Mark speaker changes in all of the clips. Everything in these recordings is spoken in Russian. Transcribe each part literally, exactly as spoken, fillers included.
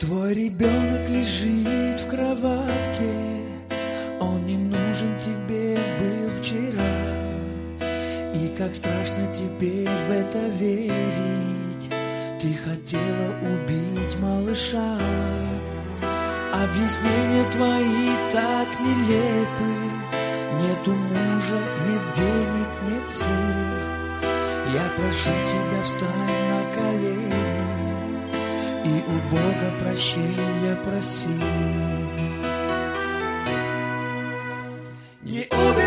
Speaker 1: Твой ребенок лежит в кроватке, он не нужен тебе был вчера. И как страшно теперь в это верить, ты хотела убить малыша. Объяснения твои так нелепы, нету мужа, нет денег, нет сил. Я прошу тебя, встань на колени и у Бога прощения проси. Не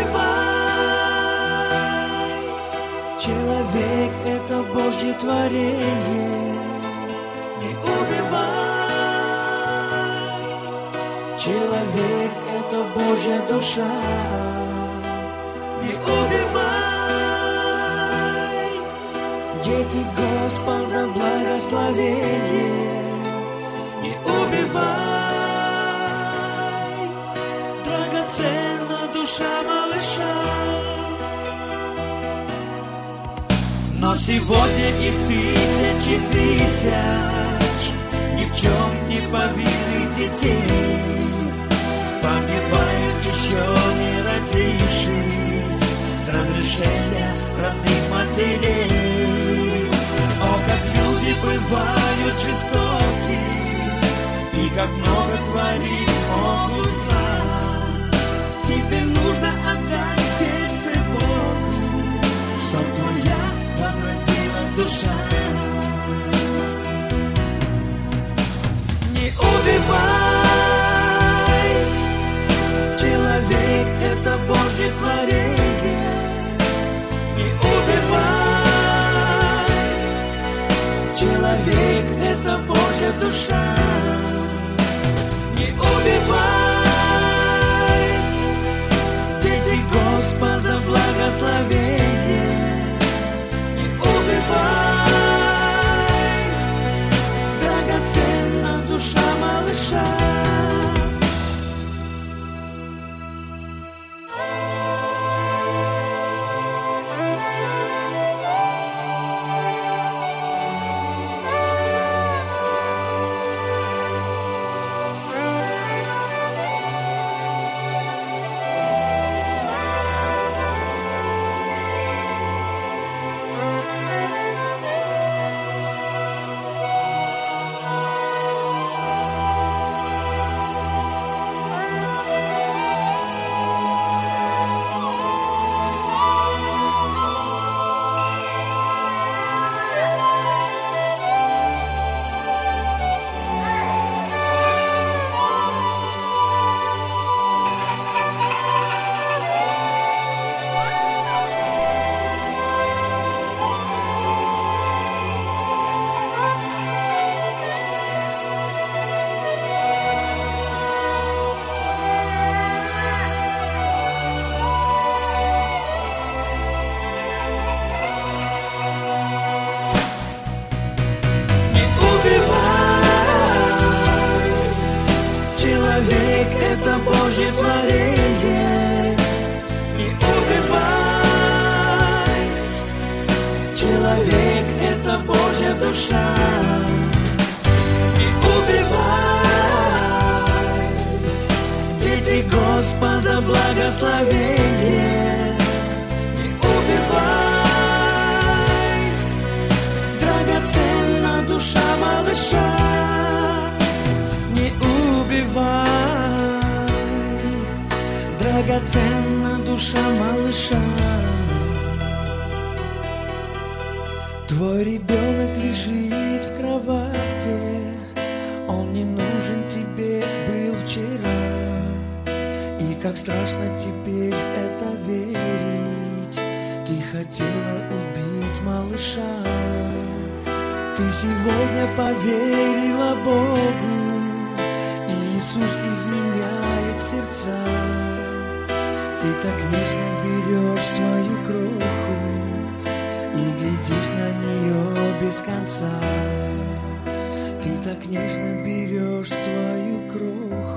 Speaker 1: убивай, человек — это Божье творение. Не убивай, человек — это Божья душа. Не убивай, дети Господа благословение. Не убивай, драгоценна душа малыша. Но сегодня их тысячи тысяч ни в чем не повинных детей погибают еще не родившись с разрешения родных матерей. О, как люди бывают жестоки, и как много творит могут зла. Теперь нужно отдать сердце Богу, чтоб твоя возвратилась душа. Не убивай, человек — это Божье творение. Не убивай, человек — это Божья душа. Не убивай, дети Господа благословение. Не убивай, драгоценна душа малыша. Человек — это Божье творение. Не убивай, человек — это Божья душа. Не убивай, дети Господа благословение. Не убивай, драгоценна душа малыша. Не убивай, драгоценна душа малыша. Твой ребенок лежит в кроватке, он не нужен тебе был вчера. И как страшно теперь в это верить, ты хотела убить малыша. Ты сегодня поверила Богу, Иисус изменяет сердца. Ты так нежно берешь свою кроху и глядишь на нее без конца. Ты так нежно берешь свою кроху